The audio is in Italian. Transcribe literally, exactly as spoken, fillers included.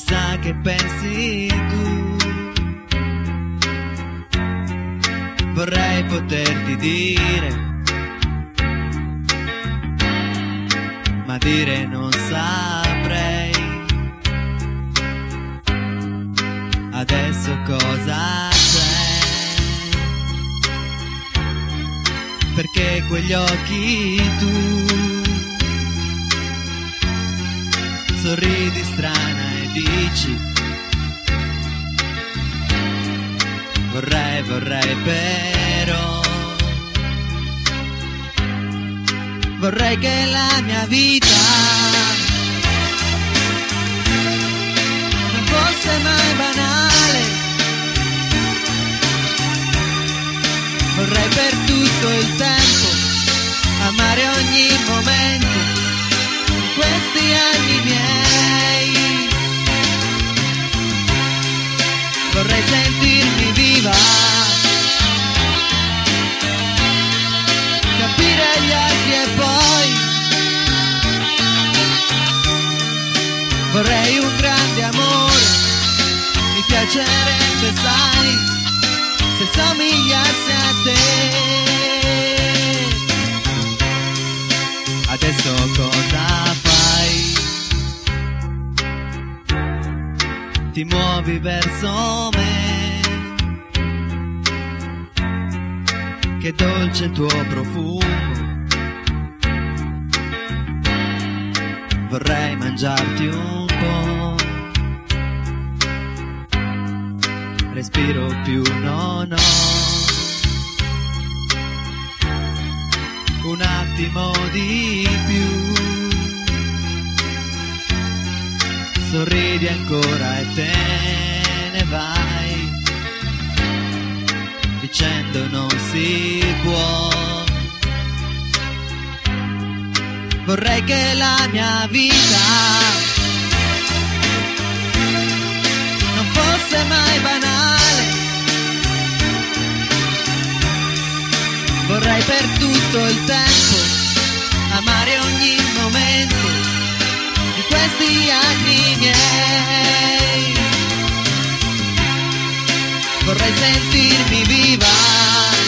chissà che pensi tu. Vorrei poterti dire, ma dire non saprei. Adesso cosa c'è? Perché quegli occhi tu sorridi strana e dici vorrei, vorrei però, vorrei che la mia vita non fosse mai banale. Vorrei per tutto il tempo amare ogni momento di questi anni miei. Vorrei sentirmi viva, capire gli altri e poi vorrei un grande amore. Mi piacerebbe, sai, se somigliasse a te. Adesso cosa fai? Ti muovi verso me, che dolce il tuo profumo. Vorrei mangiarti un po', respiro più non ho. Un attimo di più, sorridi ancora e te ne vai, dicendo non si può. Vorrei che la mia vita non fosse mai banale. Vorrei per tutto il tempo amare ogni momento di questi anni miei. Vorrei sentirmi viva,